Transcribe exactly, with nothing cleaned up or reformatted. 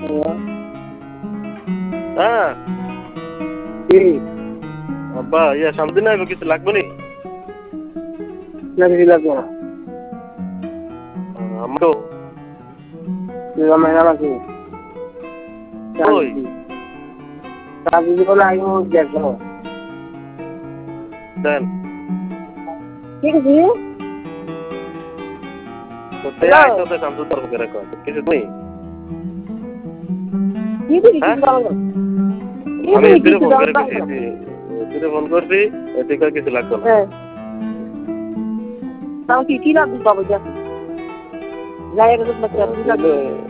হ্যাঁ আব্বা ইয়া সামনে না কিছু লাগবে নি লাগবে লাগবে আমরাও মেলা লাগবে ওই কাজী বলে আইও দেখো দেন ঠিক আছে তো তে আইতো তো শান্ত তরফ করে কর কিছু তুই কি দিবি কিছু বলো আমি এদিকে ফোন করে দিছি এদিকে ফোন করছি এদিকে কিছু লাগবে না হ্যাঁ তাও কি কি লাগবে বাবা যা যাই এর মধ্যে লাগবে